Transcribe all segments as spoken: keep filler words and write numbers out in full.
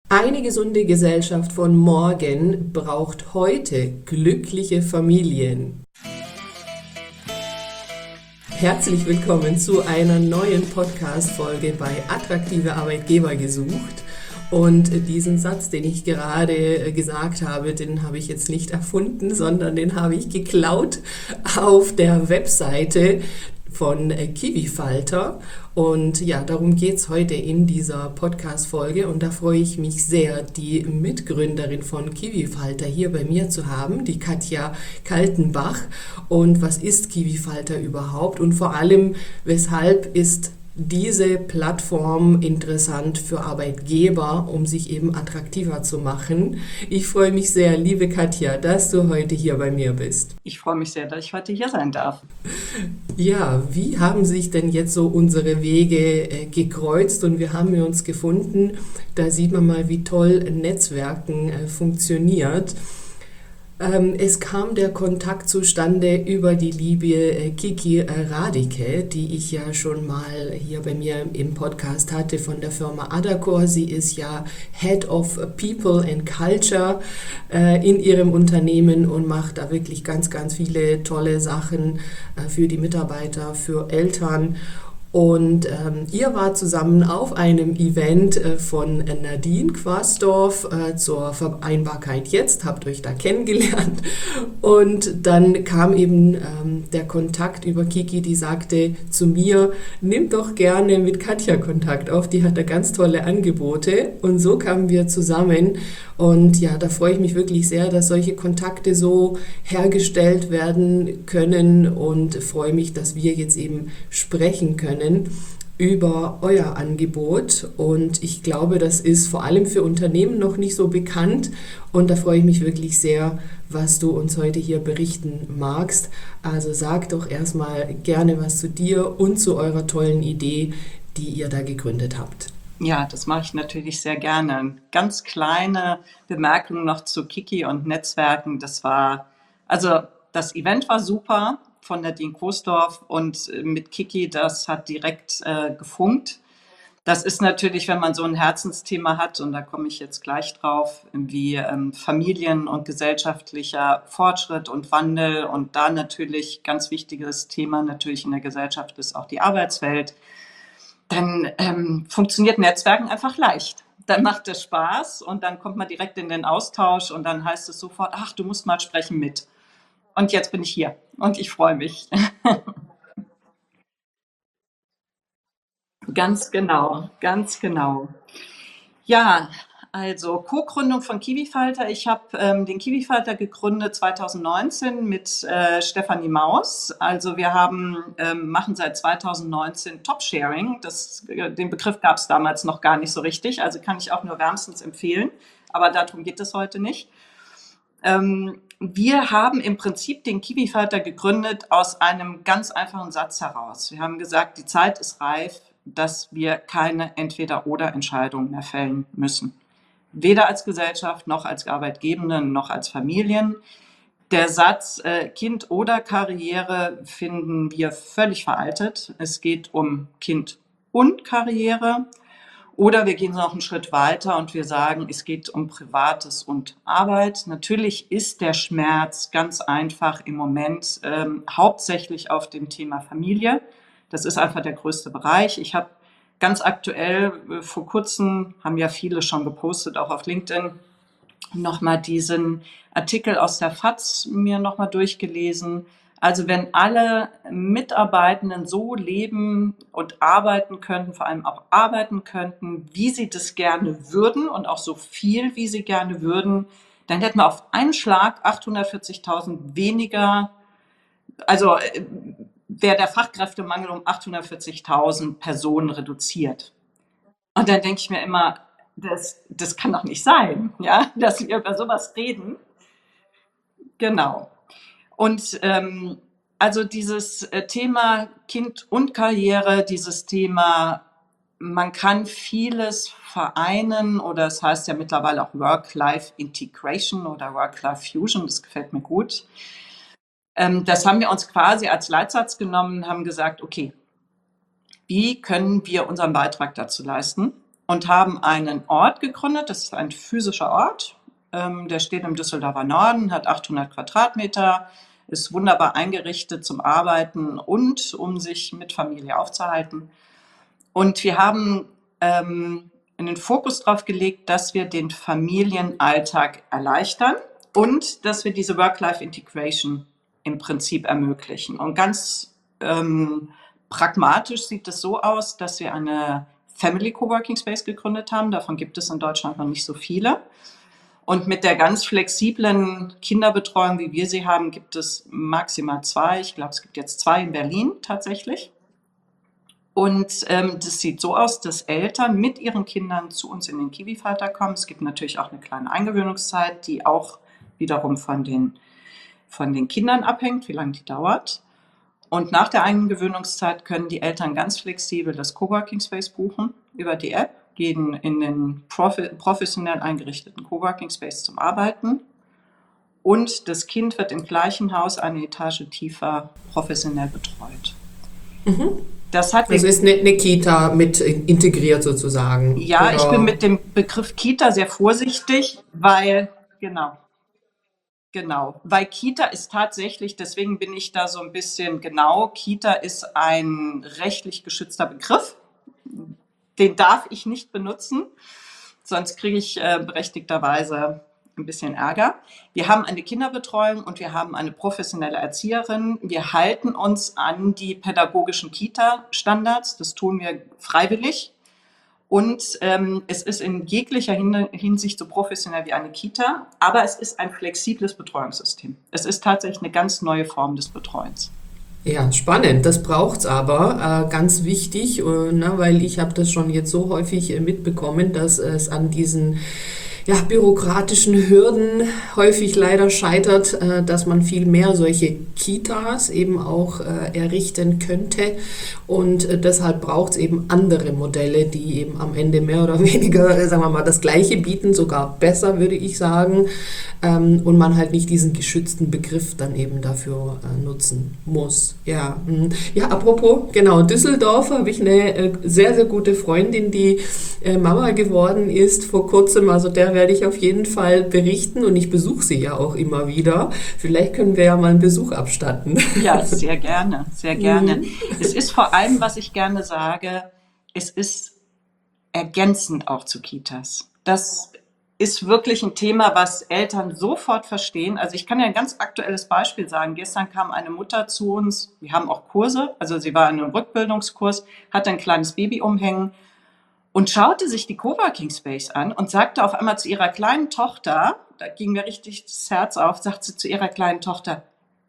Eine gesunde Gesellschaft von morgen braucht heute glückliche Familien. Herzlich willkommen zu einer neuen Podcast-Folge bei Attraktive Arbeitgeber gesucht. Und diesen Satz, den ich gerade gesagt habe, den habe ich jetzt nicht erfunden, sondern den habe ich geklaut auf der Webseite von KiwiFalter. Und ja, darum geht es heute in dieser Podcast-Folge. Und da freue ich mich sehr, die Mitgründerin von KiwiFalter hier bei mir zu haben, die Katja Kaltenbach. Und was ist KiwiFalter überhaupt? Und vor allem, weshalb ist diese Plattform interessant für Arbeitgeber, um sich eben attraktiver zu machen? Ich freue mich sehr, liebe Katja, dass du heute hier bei mir bist. Ich freue mich sehr, dass ich heute hier sein darf. Ja, wie haben sich denn jetzt so unsere Wege äh, gekreuzt und wir haben uns gefunden? Da sieht man mal, wie toll Netzwerken äh, funktioniert. Ähm, es kam der Kontakt zustande über die liebe äh, Kiki äh, Radike, die ich ja schon mal hier bei mir im Podcast hatte von der Firma Adacor. Sie ist ja Head of People and Culture äh, in ihrem Unternehmen und macht da wirklich ganz, ganz viele tolle Sachen äh, für die Mitarbeiter, für Eltern. Und ähm, ihr wart zusammen auf einem Event äh, von Nadine Quasdorf äh, zur Vereinbarkeit jetzt, habt euch da kennengelernt. Und dann kam eben ähm, der Kontakt über Kiki, die sagte zu mir, nimm doch gerne mit Katja Kontakt auf, die hat da ganz tolle Angebote. Und so kamen wir zusammen. Und ja, da freue ich mich wirklich sehr, dass solche Kontakte so hergestellt werden können und freue mich, dass wir jetzt eben sprechen können über euer Angebot. Und ich glaube, das ist vor allem für Unternehmen noch nicht so bekannt. Und da freue ich mich wirklich sehr, was du uns heute hier berichten magst. Also sag doch erstmal gerne was zu dir und zu eurer tollen Idee, die ihr da gegründet habt. Ja, das mache ich natürlich sehr gerne. Ganz kleine Bemerkung noch zu Kiki und Netzwerken. Das war, also das Event war super von Nadine Quasdorf und mit Kiki, das hat direkt äh, gefunkt. Das ist natürlich, wenn man so ein Herzensthema hat, und da komme ich jetzt gleich drauf, wie ähm, Familien- und gesellschaftlicher Fortschritt und Wandel, und da natürlich ganz wichtiges Thema natürlich in der Gesellschaft ist auch die Arbeitswelt. Dann ähm, funktioniert Netzwerken einfach leicht. Dann macht es Spaß und dann kommt man direkt in den Austausch und dann heißt es sofort, ach, du musst mal sprechen mit. Und jetzt bin ich hier und ich freue mich. Ganz genau, ganz genau. Ja, also Co-Gründung von KiwiFalter. Ich habe ähm, den KiwiFalter gegründet zweitausendneunzehn mit äh, Stefanie Maus. Also wir haben, ähm, machen seit zweitausendneunzehn Top-Sharing. Das, äh, den Begriff gab es damals noch gar nicht so richtig. Also kann ich auch nur wärmstens empfehlen. Aber darum geht es heute nicht. Ähm, wir haben im Prinzip den KiwiFalter gegründet aus einem ganz einfachen Satz heraus. Wir haben gesagt, die Zeit ist reif, dass wir keine Entweder-oder-Entscheidung mehr fällen müssen. Weder als Gesellschaft, noch als Arbeitgebenden, noch als Familien. Der Satz äh, Kind oder Karriere finden wir völlig veraltet. Es geht um Kind und Karriere. Oder wir gehen noch einen Schritt weiter und wir sagen, es geht um Privates und Arbeit. Natürlich ist der Schmerz ganz einfach im Moment ähm, hauptsächlich auf dem Thema Familie. Das ist einfach der größte Bereich. Ich habe ganz aktuell äh, vor kurzem, haben ja viele schon gepostet, auch auf LinkedIn, nochmal diesen Artikel aus der F A Z mir nochmal durchgelesen. Also wenn alle Mitarbeitenden so leben und arbeiten könnten, vor allem auch arbeiten könnten, wie sie das gerne würden und auch so viel, wie sie gerne würden, dann hätten wir auf einen Schlag achthundertvierzigtausend weniger, also äh, wäre der Fachkräftemangel um achthundertvierzigtausend Personen reduziert. Und dann denke ich mir immer, das, das kann doch nicht sein, ja, dass wir über sowas reden. Genau. Und ähm, also dieses äh, Thema Kind und Karriere, dieses Thema, man kann vieles vereinen, oder es heißt ja mittlerweile auch Work-Life-Integration oder Work-Life-Fusion, das gefällt mir gut. Ähm, das haben wir uns quasi als Leitsatz genommen, haben gesagt, okay, wie können wir unseren Beitrag dazu leisten? und haben einen Ort gegründet. Das ist ein physischer Ort. Ähm, der steht im Düsseldorfer Norden, hat achthundert Quadratmeter, ist wunderbar eingerichtet zum Arbeiten und um sich mit Familie aufzuhalten. Und wir haben ähm, in den Fokus darauf gelegt, dass wir den Familienalltag erleichtern und dass wir diese Work-Life-Integration im Prinzip ermöglichen. Und ganz ähm, pragmatisch sieht es so aus, dass wir eine Family Coworking Space gegründet haben. Davon gibt es in Deutschland noch nicht so viele. Und mit der ganz flexiblen Kinderbetreuung, wie wir sie haben, gibt es maximal zwei. Ich glaube, es gibt jetzt zwei in Berlin tatsächlich. Und ähm, das sieht so aus, dass Eltern mit ihren Kindern zu uns in den Kiwifalter kommen. Es gibt natürlich auch eine kleine Eingewöhnungszeit, die auch wiederum von den, von den Kindern abhängt, wie lange die dauert. Und nach der Eingewöhnungszeit können die Eltern ganz flexibel das Coworking Space buchen über die App, gehen in den profi- professionell eingerichteten Coworking Space zum Arbeiten. Und das Kind wird im gleichen Haus eine Etage tiefer professionell betreut. Mhm. Das hat Also ist eine, eine Kita mit integriert sozusagen. Ja, oder? Ich bin mit dem Begriff Kita sehr vorsichtig, weil, genau, genau, weil Kita ist tatsächlich, deswegen bin ich da so ein bisschen genau, Kita ist ein rechtlich geschützter Begriff. Den darf ich nicht benutzen, sonst kriege ich äh, berechtigterweise ein bisschen Ärger. Wir haben eine Kinderbetreuung und wir haben eine professionelle Erzieherin. Wir halten uns an die pädagogischen Kita-Standards. Das tun wir freiwillig. Und ähm, es ist in jeglicher Hinsicht so professionell wie eine Kita, aber es ist ein flexibles Betreuungssystem. Es ist tatsächlich eine ganz neue Form des Betreuens. Ja, spannend. Das braucht's aber. Äh, ganz wichtig, äh, na, weil ich habe das schon jetzt so häufig äh, mitbekommen, dass es an diesen ja, bürokratischen Hürden häufig leider scheitert, äh, dass man viel mehr solche Kitas eben auch äh, errichten könnte. Und äh, deshalb braucht es eben andere Modelle, die eben am Ende mehr oder weniger, äh, sagen wir mal, das Gleiche bieten, sogar besser, würde ich sagen. Ähm, und man halt nicht diesen geschützten Begriff dann eben dafür äh, nutzen muss. Ja, mh. ja, apropos, genau, Düsseldorf habe ich eine äh, sehr, sehr gute Freundin, die äh, Mama geworden ist vor kurzem, also der werde ich auf jeden Fall berichten und ich besuche sie ja auch immer wieder. Vielleicht können wir ja mal einen Besuch abstatten. Ja, sehr gerne, sehr gerne. Mhm. Es ist vor allem, was ich gerne sage, es ist ergänzend auch zu Kitas. Das ist wirklich ein Thema, was Eltern sofort verstehen. Also ich kann ja ein ganz aktuelles Beispiel sagen. Gestern kam eine Mutter zu uns, wir haben auch Kurse, also sie war in einem Rückbildungskurs, hatte ein kleines Baby umhängen und schaute sich die Coworking Space an und sagte auf einmal zu ihrer kleinen Tochter, da ging mir richtig das Herz auf, sagt sie zu ihrer kleinen Tochter,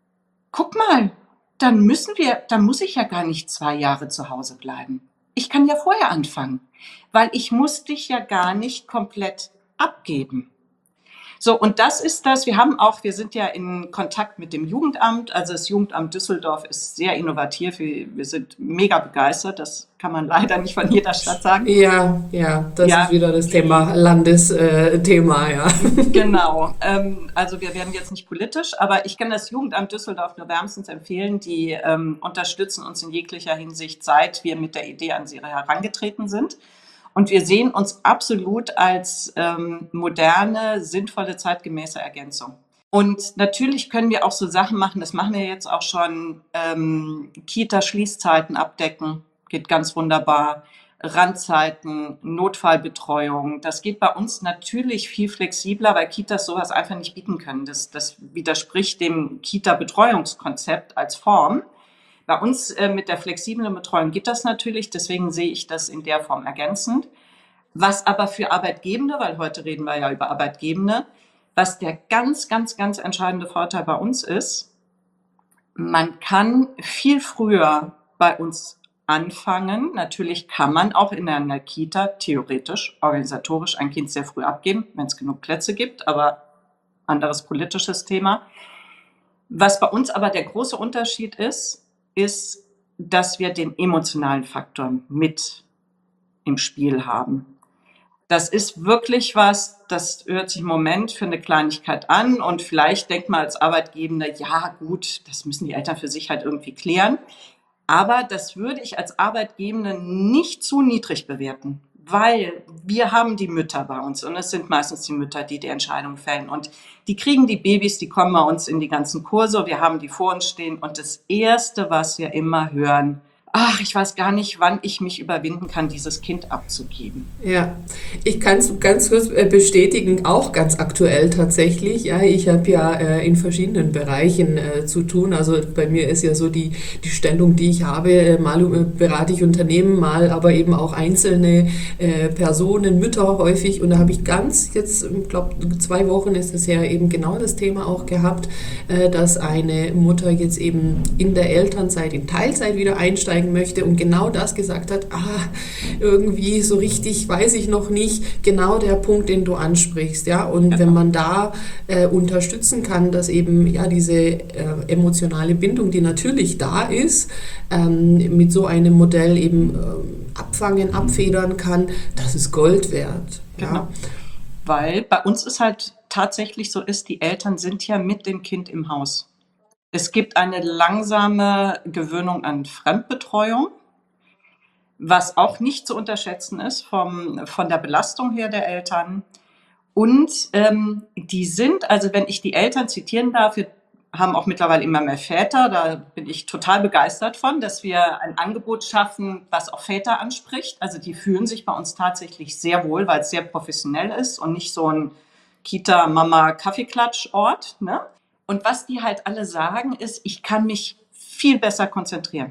guck mal, dann müssen wir, dann muss ich ja gar nicht zwei Jahre zu Hause bleiben. Ich kann ja vorher anfangen, weil ich muss dich ja gar nicht komplett abgeben. So, und das ist das, wir haben auch, wir sind ja in Kontakt mit dem Jugendamt, also das Jugendamt Düsseldorf ist sehr innovativ, wir, wir sind mega begeistert, das kann man leider nicht von jeder Stadt sagen. Ja, ja, das ja. ist wieder das Thema, Landesthema, ja. Genau, ähm, also wir werden jetzt nicht politisch, aber ich kann das Jugendamt Düsseldorf nur wärmstens empfehlen, die ähm, unterstützen uns in jeglicher Hinsicht, seit wir mit der Idee an sie herangetreten sind. Und wir sehen uns absolut als ähm, moderne, sinnvolle, zeitgemäße Ergänzung. Und natürlich können wir auch so Sachen machen, das machen wir jetzt auch schon, ähm, Kita-Schließzeiten abdecken, geht ganz wunderbar, Randzeiten, Notfallbetreuung, das geht bei uns natürlich viel flexibler, weil Kitas sowas einfach nicht bieten können. Das, das widerspricht dem Kita-Betreuungskonzept als Form. Bei uns äh, mit der flexiblen Betreuung geht das natürlich, deswegen sehe ich das in der Form ergänzend. Was aber für Arbeitgebende, weil heute reden wir ja über Arbeitgebende, was der ganz, ganz, ganz entscheidende Vorteil bei uns ist, man kann viel früher bei uns anfangen. Natürlich kann man auch in einer Kita theoretisch, organisatorisch ein Kind sehr früh abgeben, wenn es genug Plätze gibt, aber anderes politisches Thema. Was bei uns aber der große Unterschied ist, ist, dass wir den emotionalen Faktor mit im Spiel haben. Das ist wirklich was, das hört sich im Moment für eine Kleinigkeit an und vielleicht denkt man als Arbeitgebender, ja gut, das müssen die Eltern für sich halt irgendwie klären. Aber das würde ich als Arbeitgebende nicht zu niedrig bewerten, weil wir haben die Mütter bei uns und es sind meistens die Mütter, die die Entscheidung fällen und die kriegen die Babys, die kommen bei uns in die ganzen Kurse, wir haben die vor uns stehen und das Erste, was wir immer hören: Ach, ich weiß gar nicht, wann ich mich überwinden kann, dieses Kind abzugeben. Ja, ich kann es ganz kurz äh, bestätigen, auch ganz aktuell tatsächlich. Ja, ich habe ja äh, in verschiedenen Bereichen äh, zu tun. Also bei mir ist ja so die, die Stellung, die ich habe, äh, mal äh, berate ich Unternehmen, mal aber eben auch einzelne äh, Personen, Mütter häufig. Und da habe ich ganz, jetzt, ich glaube, zwei Wochen ist es ja eben genau das Thema auch gehabt, äh, dass eine Mutter jetzt eben in der Elternzeit, in Teilzeit wieder einsteigt möchte und genau das gesagt hat, ah, irgendwie so richtig weiß ich noch nicht, genau der Punkt, den du ansprichst, ja, und ja. Wenn man da äh, unterstützen kann, dass eben, ja, diese äh, emotionale Bindung, die natürlich da ist, ähm, mit so einem Modell eben ähm, abfangen, abfedern kann, das ist Gold wert, ja. Genau. Weil bei uns ist halt tatsächlich so ist, die Eltern sind ja mit dem Kind im Haus. Es gibt eine langsame Gewöhnung an Fremdbetreuung, was auch nicht zu unterschätzen ist vom, von der Belastung her der Eltern. Und ähm, die sind, also wenn ich die Eltern zitieren darf, wir haben auch mittlerweile immer mehr Väter, da bin ich total begeistert von, dass wir ein Angebot schaffen, was auch Väter anspricht. Also die fühlen sich bei uns tatsächlich sehr wohl, weil es sehr professionell ist und nicht so ein Kita-Mama-Kaffeeklatsch-Ort, ne? Und was die halt alle sagen, ist, ich kann mich viel besser konzentrieren.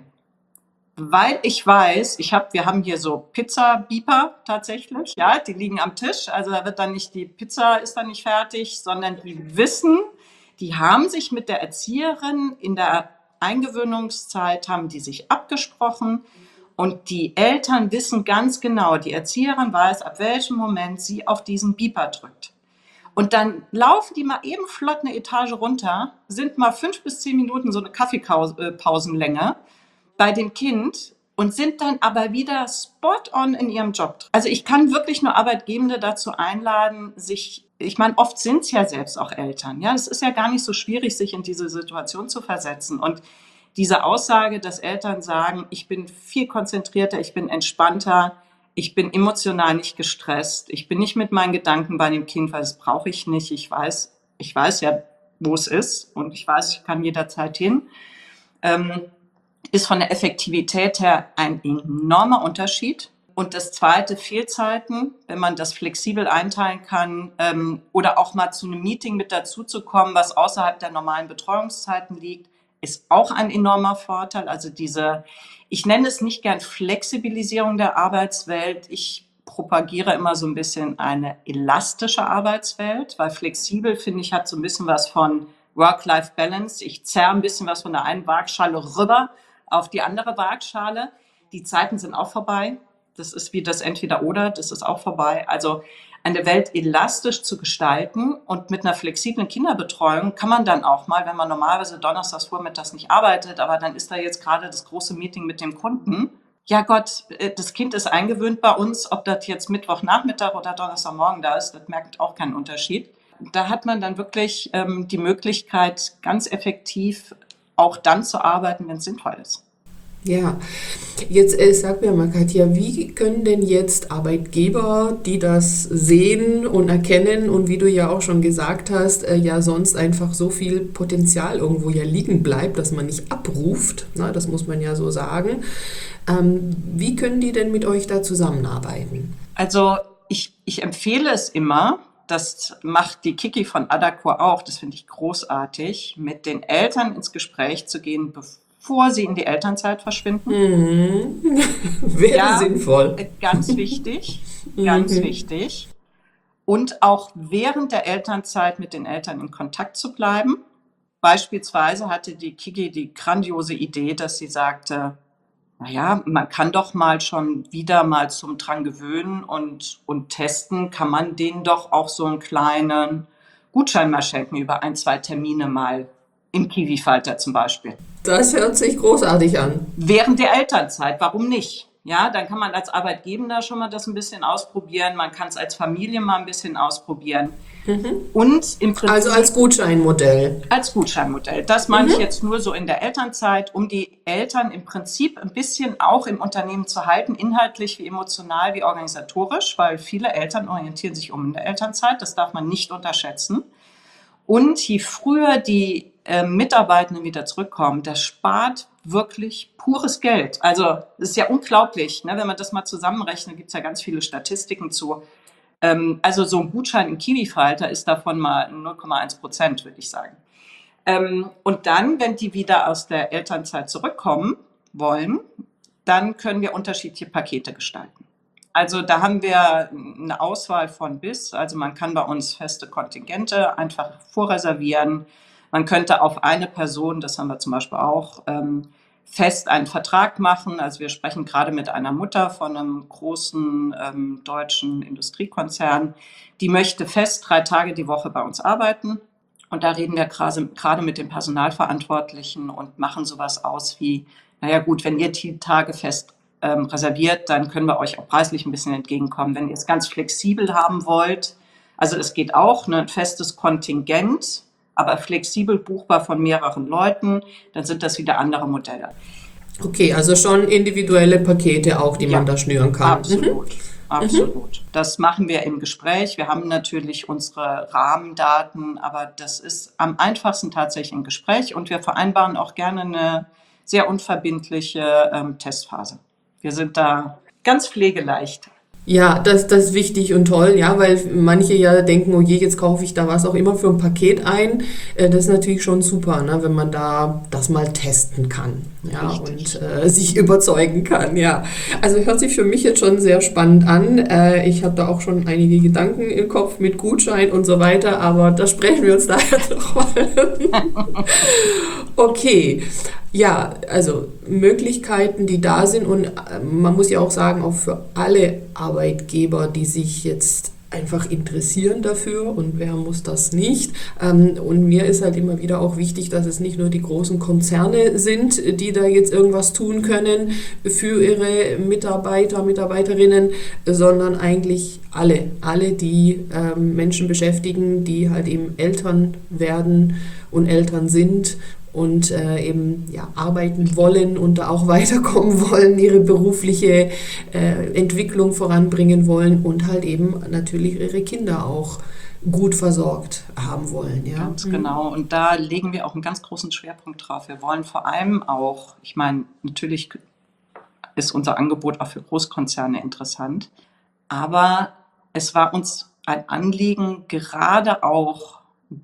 Weil ich weiß, ich hab, wir haben hier so Pizza-Beeper tatsächlich, ja, die liegen am Tisch. Also da wird dann nicht, die Pizza ist dann nicht fertig, sondern die wissen, die haben sich mit der Erzieherin in der Eingewöhnungszeit, haben die sich abgesprochen. Und die Eltern wissen ganz genau, die Erzieherin weiß, ab welchem Moment sie auf diesen Beeper drückt. Und dann laufen die mal eben flott eine Etage runter, sind mal fünf bis zehn Minuten so eine Kaffeepausenlänge bei dem Kind und sind dann aber wieder spot on in ihrem Job. Also ich kann wirklich nur Arbeitgebende dazu einladen, sich, ich meine, oft sind es ja selbst auch Eltern. Ja, es ist ja gar nicht so schwierig, sich in diese Situation zu versetzen. Und diese Aussage, dass Eltern sagen, ich bin viel konzentrierter, ich bin entspannter, ich bin emotional nicht gestresst. Ich bin nicht mit meinen Gedanken bei dem Kind, weil das brauche ich nicht. Ich weiß, ich weiß ja, wo es ist und ich weiß, ich kann jederzeit hin. Ähm, ist von der Effektivität her ein enormer Unterschied. Und das zweite, Fehlzeiten, wenn man das flexibel einteilen kann ähm, oder auch mal zu einem Meeting mit dazu zu kommen, was außerhalb der normalen Betreuungszeiten liegt, ist auch ein enormer Vorteil. Also diese, ich nenne es nicht gern Flexibilisierung der Arbeitswelt. Ich propagiere immer so ein bisschen eine elastische Arbeitswelt, weil flexibel, finde ich, hat so ein bisschen was von Work-Life-Balance. Ich zerre ein bisschen was von der einen Waagschale rüber auf die andere Waagschale. Die Zeiten sind auch vorbei. Das ist wie das Entweder-Oder, das ist auch vorbei. Also eine Welt elastisch zu gestalten und mit einer flexiblen Kinderbetreuung kann man dann auch mal, wenn man normalerweise donnerstags vormittags nicht arbeitet, aber dann ist da jetzt gerade das große Meeting mit dem Kunden. Ja Gott, das Kind ist eingewöhnt bei uns, ob das jetzt Mittwochnachmittag oder Donnerstagmorgen da ist, das merkt auch keinen Unterschied. Da hat man dann wirklich ähm, die Möglichkeit, ganz effektiv auch dann zu arbeiten, wenn es sinnvoll ist. Ja, jetzt äh, sag mir mal, Katja, wie können denn jetzt Arbeitgeber, die das sehen und erkennen und wie du ja auch schon gesagt hast, äh, ja sonst einfach so viel Potenzial irgendwo ja liegen bleibt, dass man nicht abruft, na, das muss man ja so sagen. Ähm, wie können die denn mit euch da zusammenarbeiten? Also ich, ich empfehle es immer, das macht die Kiki von Adacor auch, das finde ich großartig, mit den Eltern ins Gespräch zu gehen, bevor sie in die Elternzeit verschwinden. Mhm. Wäre ja, sinnvoll. Ganz wichtig, ganz mhm. wichtig. Und auch während der Elternzeit mit den Eltern in Kontakt zu bleiben. Beispielsweise hatte die Kiki die grandiose Idee, dass sie sagte, naja, man kann doch mal schon wieder mal zum dran gewöhnen und, und testen, kann man denen doch auch so einen kleinen Gutschein mal schenken über ein, zwei Termine mal im Kiwifalter zum Beispiel. Das hört sich großartig an. Während der Elternzeit, warum nicht? Ja, dann kann man als Arbeitgeber schon mal das ein bisschen ausprobieren. Man kann es als Familie mal ein bisschen ausprobieren. Mhm. Und im Prinzip Also als Gutscheinmodell. als Gutscheinmodell. Das meine ich jetzt nur so in der Elternzeit, um die Eltern im Prinzip ein bisschen auch im Unternehmen zu halten, inhaltlich wie emotional wie organisatorisch, weil viele Eltern orientieren sich um in der Elternzeit. Das darf man nicht unterschätzen. Und je früher die äh, Mitarbeitenden wieder zurückkommen, das spart wirklich pures Geld. Also das ist ja unglaublich, ne? Wenn man das mal zusammenrechnet, gibt es ja ganz viele Statistiken zu. Ähm, also so ein Gutschein im Kiwifalter ist davon mal null Komma eins Prozent, würde ich sagen. Ähm, und dann, wenn die wieder aus der Elternzeit zurückkommen wollen, dann können wir unterschiedliche Pakete gestalten. Also da haben wir eine Auswahl von bis. Also man kann bei uns feste Kontingente einfach vorreservieren. Man könnte auf eine Person, das haben wir zum Beispiel auch, ähm, fest einen Vertrag machen. Also wir sprechen gerade mit einer Mutter von einem großen ähm, deutschen Industriekonzern. Die möchte fest drei Tage die Woche bei uns arbeiten. Und da reden wir gerade mit den Personalverantwortlichen und machen sowas aus wie, naja gut, wenn ihr die Tage fest ähm, reserviert, dann können wir euch auch preislich ein bisschen entgegenkommen. Wenn ihr es ganz flexibel haben wollt, also es geht auch, ne, ein festes Kontingent, aber flexibel buchbar von mehreren Leuten, dann sind das wieder andere Modelle. Okay, also schon individuelle Pakete auch, die Ja, man da schnüren kann. absolut. Absolut. Das machen wir im Gespräch. Wir haben natürlich unsere Rahmendaten, aber das ist am einfachsten tatsächlich im Gespräch und wir vereinbaren auch gerne eine sehr unverbindliche ähm, Testphase. Wir sind da ganz pflegeleicht. Ja, das, das ist wichtig und toll, ja, weil manche ja denken, oh je, jetzt kaufe ich da was auch immer für ein Paket ein. Äh, Das ist natürlich schon super, ne, wenn man da das mal testen kann, ja, Richtig. und äh, sich überzeugen kann, ja. Also hört sich für mich jetzt schon sehr spannend an. Äh, ich habe da auch schon einige Gedanken im Kopf mit Gutschein und so weiter, aber da sprechen wir uns da jetzt noch mal. Okay. Ja, also Möglichkeiten, die da sind und äh, man muss ja auch sagen, auch für alle Arbeitgeber, die sich jetzt einfach interessieren dafür und wer muss das nicht. Ähm, und mir ist halt immer wieder auch wichtig, dass es nicht nur die großen Konzerne sind, die da jetzt irgendwas tun können für ihre Mitarbeiter, Mitarbeiterinnen, sondern eigentlich alle, alle, die ähm, Menschen beschäftigen, die halt eben Eltern werden und Eltern sind und äh, eben ja, arbeiten wollen und da auch weiterkommen wollen, ihre berufliche äh, Entwicklung voranbringen wollen und halt eben natürlich ihre Kinder auch gut versorgt haben wollen. Ja? Ganz genau. Und da legen wir auch einen ganz großen Schwerpunkt drauf. Wir wollen vor allem auch, ich meine, natürlich ist unser Angebot auch für Großkonzerne interessant, aber es war uns ein Anliegen, gerade auch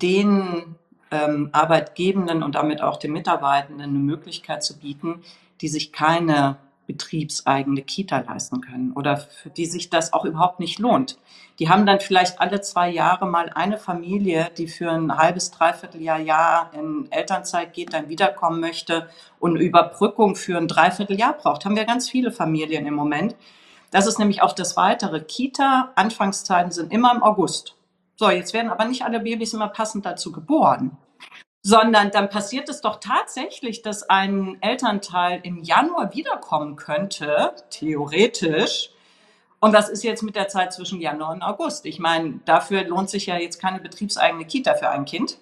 den ähm, Arbeitgebenden und damit auch den Mitarbeitenden eine Möglichkeit zu bieten, die sich keine betriebseigene Kita leisten können oder für die sich das auch überhaupt nicht lohnt. Die haben dann vielleicht alle zwei Jahre mal eine Familie, die für ein halbes, dreiviertel Jahr, Jahr in Elternzeit geht, dann wiederkommen möchte und eine Überbrückung für ein Dreivierteljahr braucht. Haben wir ganz viele Familien im Moment. Das ist nämlich auch das Weitere. Kita-Anfangszeiten sind immer im August. So, jetzt werden aber nicht alle Babys immer passend dazu geboren, sondern dann passiert es doch tatsächlich, dass ein Elternteil im Januar wiederkommen könnte, theoretisch. Und was ist jetzt mit der Zeit zwischen Januar und August? Ich meine, dafür lohnt sich ja jetzt keine betriebseigene Kita für ein Kind.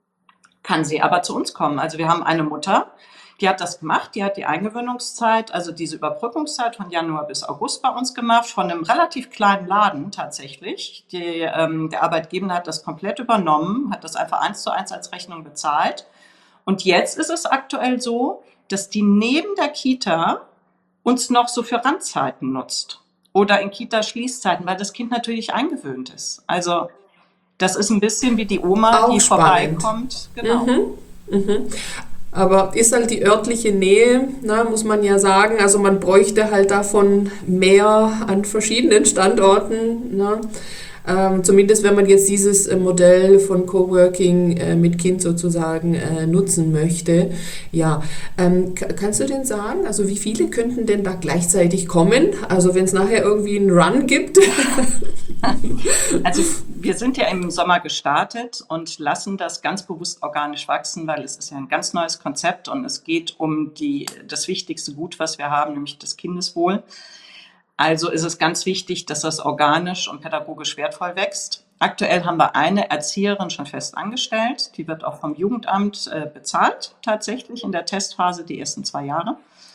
Kann sie aber zu uns kommen. Also wir haben eine Mutter, die hat das gemacht, die hat die Eingewöhnungszeit, also diese Überbrückungszeit von Januar bis August bei uns gemacht, von einem relativ kleinen Laden tatsächlich. Die, ähm, der Arbeitgeber hat das komplett übernommen, hat das einfach eins zu eins als Rechnung bezahlt. Und jetzt ist es aktuell so, dass die neben der Kita uns noch so für Randzeiten nutzt oder in Kita-Schließzeiten, weil das Kind natürlich eingewöhnt ist. Also das ist ein bisschen wie die Oma, Auch die spannend. vorbeikommt. Genau. Mhm. Mhm. Aber ist halt die örtliche Nähe, ne, muss man ja sagen, also man bräuchte halt davon mehr an verschiedenen Standorten, ne? Ähm, zumindest wenn man jetzt dieses äh, Modell von Coworking äh, mit Kind sozusagen äh, nutzen möchte. Ja, ähm, k- kannst du denn sagen, also wie viele könnten denn da gleichzeitig kommen? Also wenn es nachher irgendwie einen Run gibt? Also wir sind ja im Sommer gestartet und lassen das ganz bewusst organisch wachsen, weil es ist ja ein ganz neues Konzept und es geht um die, das wichtigste Gut, was wir haben, nämlich das Kindeswohl. Also ist es ganz wichtig, dass das organisch und pädagogisch wertvoll wächst. Aktuell haben wir eine Erzieherin schon fest angestellt. Die wird auch vom Jugendamt äh, bezahlt, tatsächlich in der Testphase die ersten zwei Jahre.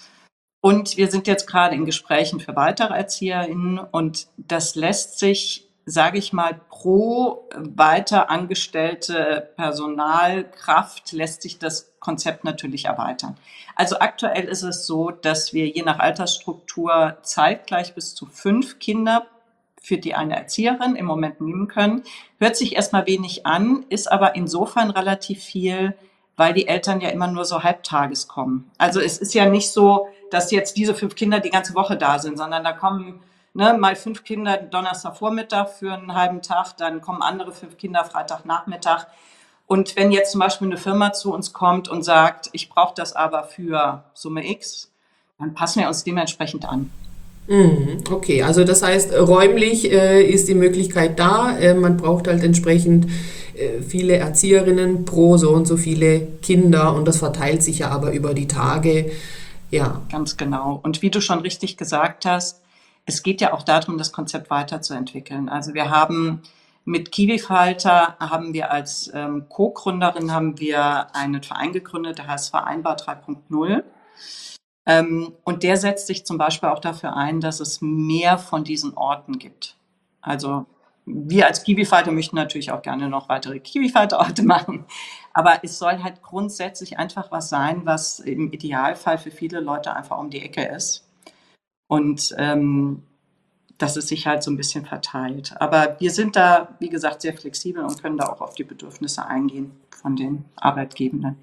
Und wir sind jetzt gerade in Gesprächen für weitere ErzieherInnen und das lässt sich, sage ich mal, pro weiter angestellte Personalkraft lässt sich das Konzept natürlich erweitern. Also aktuell ist es so, dass wir je nach Altersstruktur zeitgleich bis zu fünf Kinder für die eine Erzieherin im Moment nehmen können. Hört sich erstmal wenig an, ist aber insofern relativ viel, weil die Eltern ja immer nur so halbtages kommen. Also es ist ja nicht so, dass jetzt diese fünf Kinder die ganze Woche da sind, sondern da kommen ne, mal fünf Kinder Donnerstagvormittag für einen halben Tag, dann kommen andere fünf Kinder Freitagnachmittag. Und wenn jetzt zum Beispiel eine Firma zu uns kommt und sagt, ich brauche das aber für Summe X, dann passen wir uns dementsprechend an. Mhm, okay, also das heißt, räumlich äh, ist die Möglichkeit da. Äh, man braucht halt entsprechend äh, viele Erzieherinnen pro so und so viele Kinder und das verteilt sich ja aber über die Tage. Ja. Ganz genau. Und wie du schon richtig gesagt hast, es geht ja auch darum, das Konzept weiterzuentwickeln. Also wir haben mit Kiwifalter haben wir als ähm, Co-Gründerin haben wir einen Verein gegründet, der heißt Vereinbar drei Punkt null. Ähm, und der setzt sich zum Beispiel auch dafür ein, dass es mehr von diesen Orten gibt. Also wir als Kiwifalter möchten natürlich auch gerne noch weitere Kiwifalter-Orte machen. Aber es soll halt grundsätzlich einfach was sein, was im Idealfall für viele Leute einfach um die Ecke ist. Und ähm, dass es sich halt so ein bisschen verteilt. Aber wir sind da, wie gesagt, sehr flexibel und können da auch auf die Bedürfnisse eingehen von den Arbeitgebenden.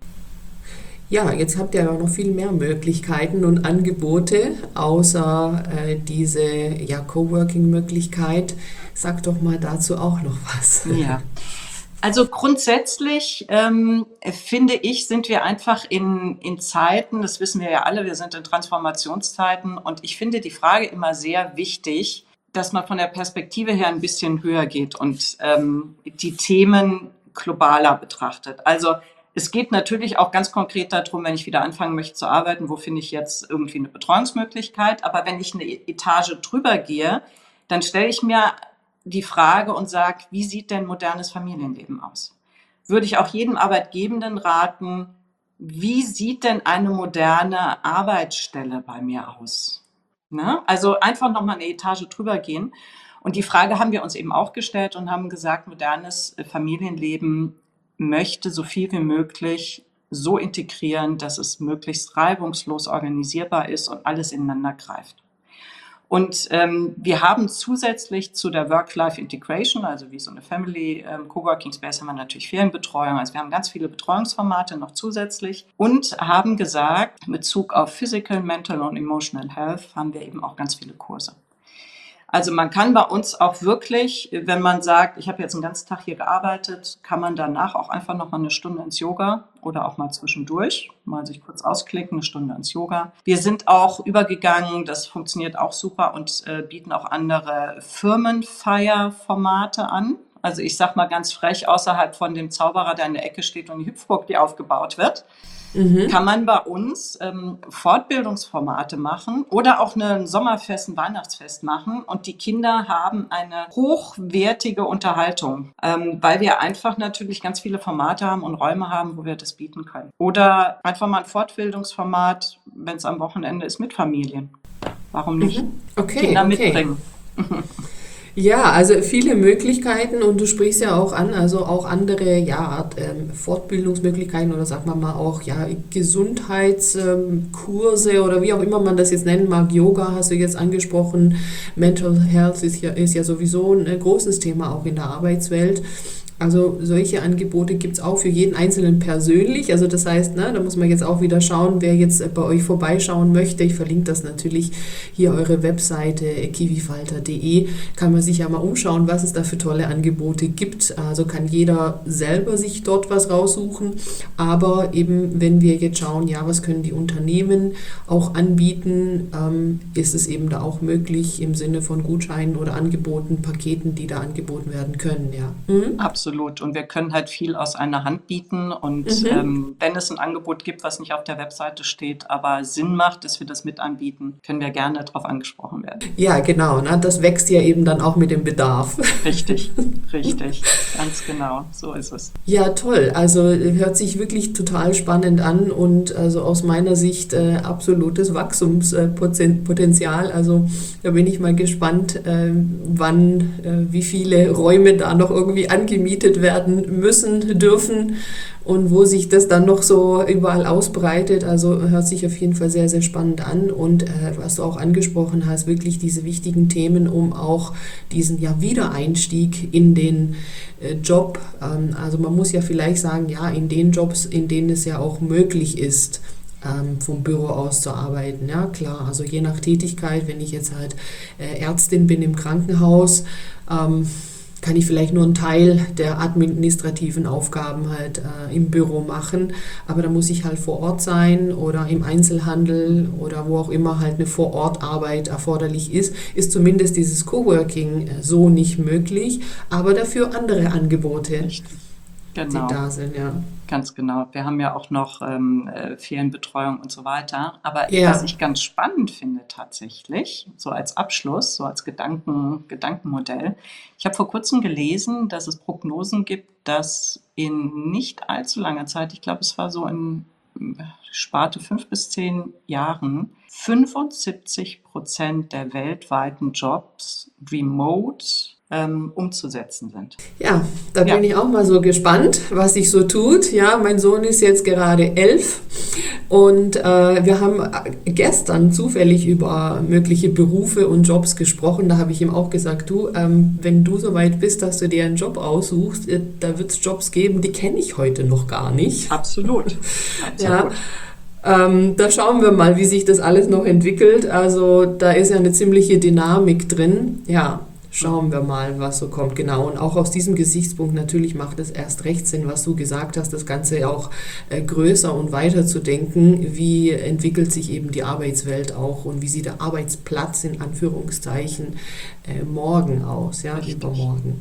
Ja, jetzt habt ihr ja noch viel mehr Möglichkeiten und Angebote, außer äh, diese ja, Coworking-Möglichkeit. Sag doch mal dazu auch noch was. Ja. Also grundsätzlich ähm, finde ich, sind wir einfach in, in Zeiten, das wissen wir ja alle, wir sind in Transformationszeiten und ich finde die Frage immer sehr wichtig, dass man von der Perspektive her ein bisschen höher geht und ähm, die Themen globaler betrachtet. Also es geht natürlich auch ganz konkret darum, wenn ich wieder anfangen möchte zu arbeiten, wo finde ich jetzt irgendwie eine Betreuungsmöglichkeit. Aber wenn ich eine Etage drüber gehe, dann stelle ich mir die Frage und sage, wie sieht denn modernes Familienleben aus? Würde ich auch jedem Arbeitgebenden raten, wie sieht denn eine moderne Arbeitsstelle bei mir aus? Ne? Also einfach nochmal eine Etage drüber gehen. Und die Frage haben wir uns eben auch gestellt und haben gesagt, modernes Familienleben möchte so viel wie möglich so integrieren, dass es möglichst reibungslos organisierbar ist und alles ineinander greift. Und ähm, wir haben zusätzlich zu der Work-Life-Integration, also wie so eine Family ähm, Coworking Space, haben wir natürlich Ferienbetreuung. Also wir haben ganz viele Betreuungsformate noch zusätzlich und haben gesagt, in Bezug auf Physical, Mental und Emotional Health haben wir eben auch ganz viele Kurse. Also man kann bei uns auch wirklich, wenn man sagt, ich habe jetzt einen ganzen Tag hier gearbeitet, kann man danach auch einfach noch mal eine Stunde ins Yoga oder auch mal zwischendurch, mal sich kurz ausklicken, eine Stunde ins Yoga. Wir sind auch übergegangen, das funktioniert auch super und äh, bieten auch andere Firmenfeierformate an. Also ich sag mal ganz frech, außerhalb von dem Zauberer, der in der Ecke steht und die Hüpfburg, die aufgebaut wird, mhm. kann man bei uns ähm, Fortbildungsformate machen oder auch ein Sommerfest, ein Weihnachtsfest machen und die Kinder haben eine hochwertige Unterhaltung, ähm, weil wir einfach natürlich ganz viele Formate haben und Räume haben, wo wir das bieten können. Oder einfach mal ein Fortbildungsformat, wenn es am Wochenende ist, mit Familien. Warum nicht? Mhm. Okay, Kinder okay. mitbringen. Ja, also viele Möglichkeiten und du sprichst ja auch an, also auch andere ja, ähm, Fortbildungsmöglichkeiten oder sagen wir mal auch ja, Gesundheitskurse ähm, oder wie auch immer man das jetzt nennen mag. Yoga hast du jetzt angesprochen, Mental Health ist ja, ist ja sowieso ein großes Thema auch in der Arbeitswelt. Also solche Angebote gibt es auch für jeden Einzelnen persönlich. Also das heißt, ne, da muss man jetzt auch wieder schauen, wer jetzt bei euch vorbeischauen möchte. Ich verlinke das natürlich hier, eure Webseite kiwifalter punkt de. Kann man sich ja mal umschauen, was es da für tolle Angebote gibt. Also kann jeder selber sich dort was raussuchen. Aber eben, wenn wir jetzt schauen, ja, was können die Unternehmen auch anbieten, ähm, ist es eben da auch möglich im Sinne von Gutscheinen oder Angeboten, Paketen, die da angeboten werden können. Ja. Mhm. Absolut. Und wir können halt viel aus einer Hand bieten. Und Mhm. ähm, wenn es ein Angebot gibt, was nicht auf der Webseite steht, aber Sinn macht, dass wir das mit anbieten, können wir gerne darauf angesprochen werden. Ja, genau. Ne? Das wächst ja eben dann auch mit dem Bedarf. Richtig, richtig. Ganz genau. So ist es. Ja, toll. Also hört sich wirklich total spannend an und also aus meiner Sicht äh, absolutes Wachstumspotenzial. Also da bin ich mal gespannt, äh, wann, äh, wie viele Räume da noch irgendwie angemietet werden müssen, dürfen und wo sich das dann noch so überall ausbreitet. Also hört sich auf jeden Fall sehr, sehr spannend an und äh, was du auch angesprochen hast, wirklich diese wichtigen Themen, um auch diesen ja, Wiedereinstieg in den äh, Job, ähm, also man muss ja vielleicht sagen, ja, in den Jobs, in denen es ja auch möglich ist, ähm, vom Büro aus zu arbeiten. Ja, klar, also je nach Tätigkeit, wenn ich jetzt halt äh, Ärztin bin im Krankenhaus, ähm, kann ich vielleicht nur einen Teil der administrativen Aufgaben halt äh, im Büro machen, aber da muss ich halt vor Ort sein oder im Einzelhandel oder wo auch immer halt eine Vorortarbeit erforderlich ist, ist zumindest dieses Coworking äh, so nicht möglich, aber dafür andere Angebote, Richtig. Genau. die da sind, ja. Ganz genau. Wir haben ja auch noch ähm, äh, Ferienbetreuung und so weiter. Aber Ja. was ich ganz spannend finde tatsächlich, so als Abschluss, so als Gedanken, Gedankenmodell. Ich habe vor kurzem gelesen, dass es Prognosen gibt, dass in nicht allzu langer Zeit, ich glaube, es war so in äh, Sparte fünf bis zehn Jahren, fünfundsiebzig Prozent der weltweiten Jobs remote ähm, umzusetzen sind. Ja, da Ja. bin ich auch mal so gespannt, was sich so tut. Ja, mein Sohn ist jetzt gerade elf und äh, wir haben gestern zufällig über mögliche Berufe und Jobs gesprochen. Da habe ich ihm auch gesagt, du, ähm, wenn du so weit bist, dass du dir einen Job aussuchst, äh, da wird es Jobs geben, die kenne ich heute noch gar nicht. Absolut. Ja. Ähm, da schauen wir mal, wie sich das alles noch entwickelt. Also da ist ja eine ziemliche Dynamik drin. Ja, schauen wir mal, was so kommt. Genau. Und auch aus diesem Gesichtspunkt natürlich macht es erst recht Sinn, was du gesagt hast, das Ganze auch äh, größer und weiter zu denken. Wie entwickelt sich eben die Arbeitswelt auch und wie sieht der Arbeitsplatz in Anführungszeichen äh, morgen aus, ja, Richtig. übermorgen.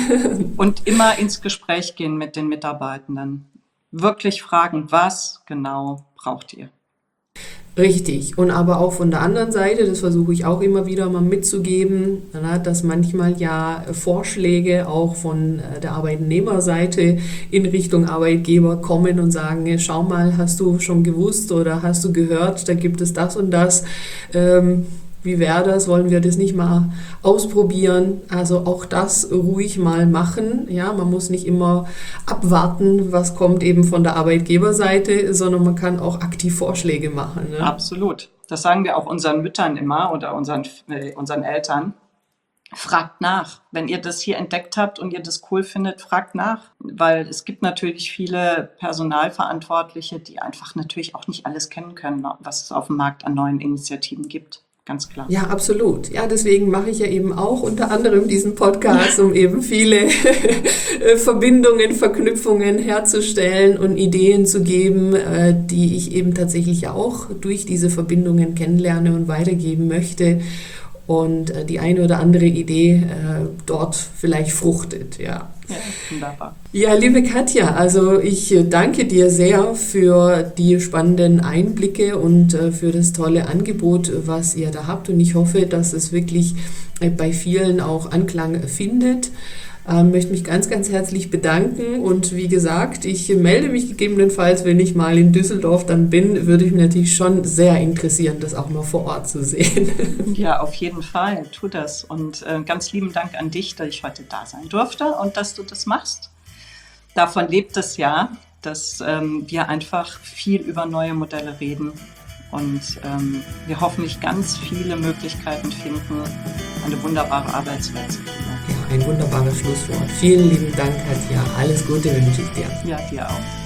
Und immer ins Gespräch gehen mit den Mitarbeitenden. Wirklich fragen, was genau braucht ihr? Richtig. Und aber auch von der anderen Seite, das versuche ich auch immer wieder mal mitzugeben, na, dass manchmal ja Vorschläge auch von der Arbeitnehmerseite in Richtung Arbeitgeber kommen und sagen, schau mal, hast du schon gewusst oder hast du gehört, da gibt es das und das. Ähm, Wie wäre das? Wollen wir das nicht mal ausprobieren? Also auch das ruhig mal machen. Ja, man muss nicht immer abwarten, was kommt eben von der Arbeitgeberseite, sondern man kann auch aktiv Vorschläge machen. Ne? Absolut. Das sagen wir auch unseren Müttern immer oder unseren, äh, unseren Eltern. Fragt nach. Wenn ihr das hier entdeckt habt und ihr das cool findet, fragt nach. Weil es gibt natürlich viele Personalverantwortliche, die einfach natürlich auch nicht alles kennen können, was es auf dem Markt an neuen Initiativen gibt. Ganz klar. Ja, absolut. Ja, deswegen mache ich ja eben auch unter anderem diesen Podcast, um eben viele Verbindungen, Verknüpfungen herzustellen und Ideen zu geben, die ich eben tatsächlich auch durch diese Verbindungen kennenlerne und weitergeben möchte. Und die eine oder andere Idee äh, dort vielleicht fruchtet, ja. Ja, wunderbar. Ja, liebe Katja, also ich danke dir sehr für die spannenden Einblicke und äh, für das tolle Angebot, was ihr da habt. Und ich hoffe, dass es wirklich äh, bei vielen auch Anklang findet. Ähm, möchte mich ganz, ganz herzlich bedanken und wie gesagt, ich melde mich gegebenenfalls, wenn ich mal in Düsseldorf dann bin, würde mich natürlich schon sehr interessieren, das auch mal vor Ort zu sehen. Ja, auf jeden Fall, tu das und äh, ganz lieben Dank an dich, dass ich heute da sein durfte und dass du das machst. Davon lebt es ja, dass ähm, wir einfach viel über neue Modelle reden und ähm, wir hoffentlich ganz viele Möglichkeiten finden, eine wunderbare Arbeitswelt zu kreieren. Ja, ein wunderbares Schlusswort. Vielen lieben Dank, Katja. Alles Gute wünsche ich dir. Ja, dir auch.